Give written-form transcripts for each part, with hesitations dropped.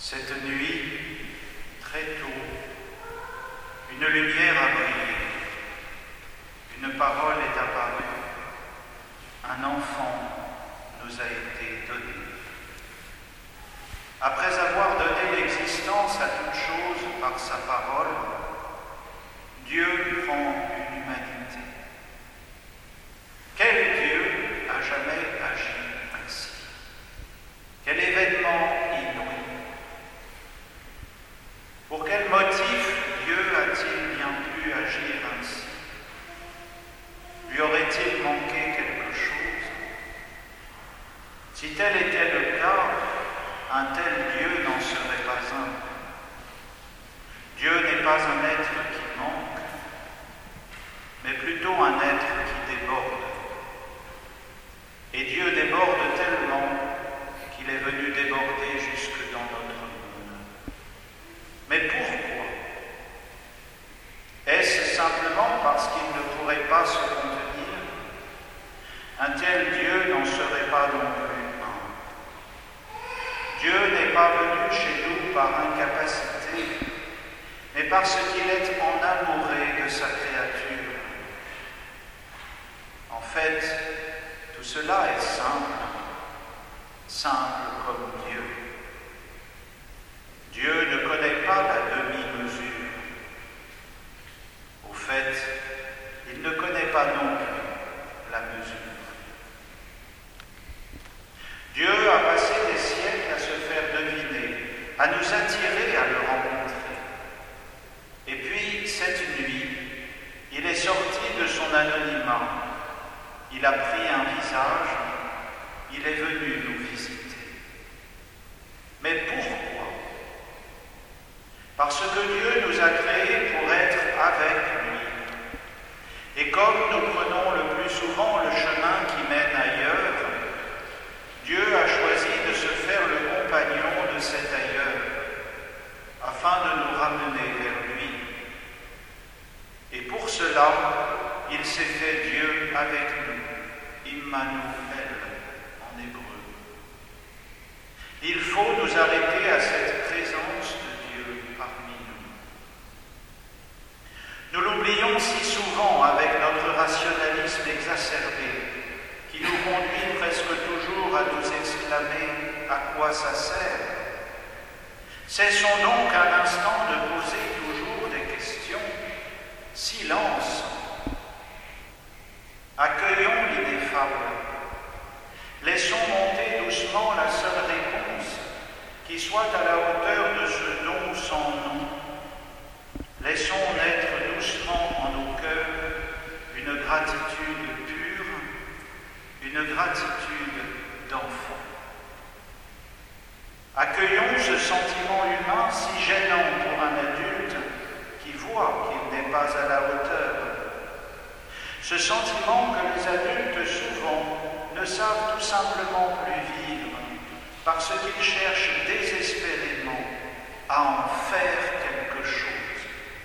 Cette nuit, très tôt, une lumière a brillé, une parole est apparue, un enfant nous a été donné. Après avoir donné l'existence à toute chose par sa parole, Dieu prend une humanité. Quel Dieu a jamais agi ainsi? Quel événement inouï! Pour quel motif Dieu a-t-il bien pu agir ainsi? Lui aurait-il manqué quelque chose? Si tel était le cas, un tel Dieu n'en serait pas un. Dieu n'est pas un être qui manque, mais plutôt un être qui déborde. Et Dieu déborde tellement qu'il est venu déborder jusque dans notre monde. Mais pourquoi? Est-ce simplement parce qu'il ne pourrait pas se contenir? Un tel Dieu n'en serait pas non plus un. Dieu n'est pas venu chez nous par incapacité, mais parce qu'il est enamouré de sa créature. En fait, tout cela est simple, simple comme Dieu. Dieu ne connaît pas la demi-mesure. Au fait, il ne connaît pas non plus la mesure. Dieu a passé des siècles à se faire deviner, à nous attirer à le rencontrer. Et puis, cette nuit, il est sorti de son anonymat. Il a pris un visage, il est venu nous visiter. Mais pourquoi? Parce que Dieu nous a créés pour être avec lui. Et comme nous prenons le plus souvent le chemin qui mène ailleurs, Dieu a choisi de se faire le compagnon de cet ailleurs, afin de nous ramener vers lui. Et pour cela, il s'est fait Dieu avec nous, Immanuel en hébreu. Il faut nous arrêter à cette présence de Dieu parmi nous. Nous l'oublions si souvent avec notre rationalisme exacerbé, qui nous conduit presque toujours à nous exclamer « à quoi ça sert ?» Cessons donc un instant de poser toujours des questions. Silence. Accueillons l'ineffable. Laissons monter doucement la seule réponse qui soit à la hauteur de ce don sans nom. Laissons naître doucement en nos cœurs une gratitude pure, une gratitude d'enfant. Accueillons ce sentiment humain si gênant pour un adulte qui voit qu'il n'est pas à la hauteur. Ce sentiment que les adultes souvent ne savent tout simplement plus vivre parce qu'ils cherchent désespérément à en faire quelque chose.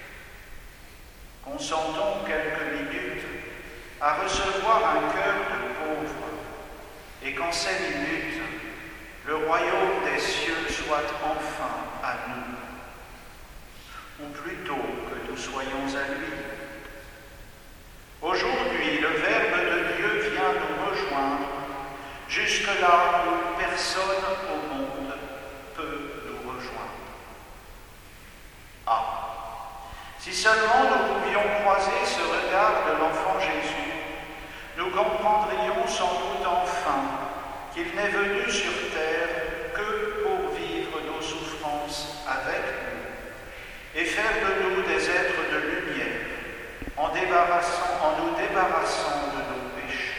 Consentons quelques minutes à recevoir un cœur de pauvre et qu'en ces minutes, le royaume des cieux soit enfin à nous, ou plutôt que nous soyons à lui. Aujourd'hui, le Verbe de Dieu vient nous rejoindre jusque là où personne au monde peut nous rejoindre. Ah, si seulement nous pouvions croiser ce regard de l'enfant Jésus, nous comprendrions sans doute enfin qu'il n'est venu sur terre que pour vivre nos souffrances avec nous et faire de nous des êtres de lumière en nous débarrassant de nos péchés.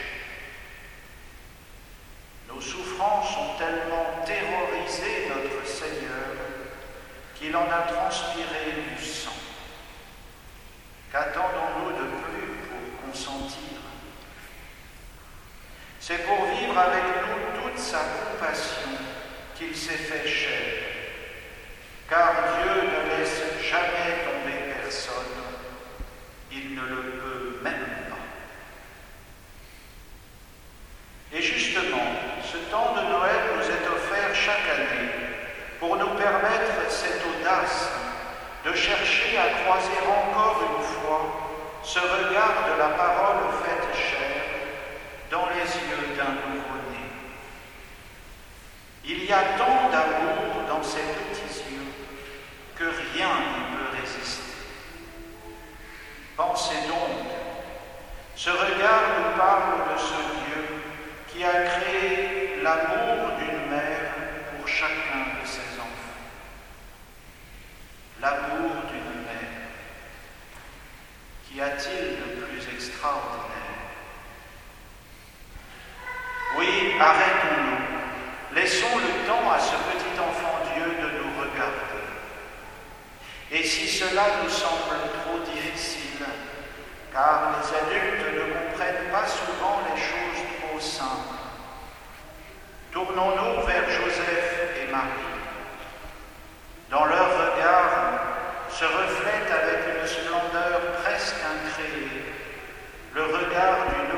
Nos souffrances ont tellement terrorisé notre Seigneur qu'il en a transpiré du sang. Qu'attendons-nous de plus pour consentir? C'est pour vivre avec nous toute sa compassion qu'il s'est fait chair. Car Dieu ne laisse jamais tomber personne, il ne le peut même pas. Et justement, ce temps de Noël nous est offert chaque année pour pour nous permettre cette audace de chercher à croiser encore une fois ce regard de la parole faite chair dans les yeux d'un nouveau-né. Il y a tant d'amour dans ces petits yeux que rien n'y peut résister. Pensez donc, ce regard nous parle de ce Dieu qui a créé l'amour d'une mère pour chacun de ses enfants. L'amour d'une mère. Qu'y a-t-il de plus extraordinaire? Oui, arrêtons-nous. Laissons le temps à ce petit enfant Dieu de nous regarder. Et si cela nous semble trop difficile, car les adultes ne comprennent pas souvent les choses trop simples, tournons-nous vers Joseph et Marie. Dans leur regard se reflète avec une splendeur presque incréée le regard d'une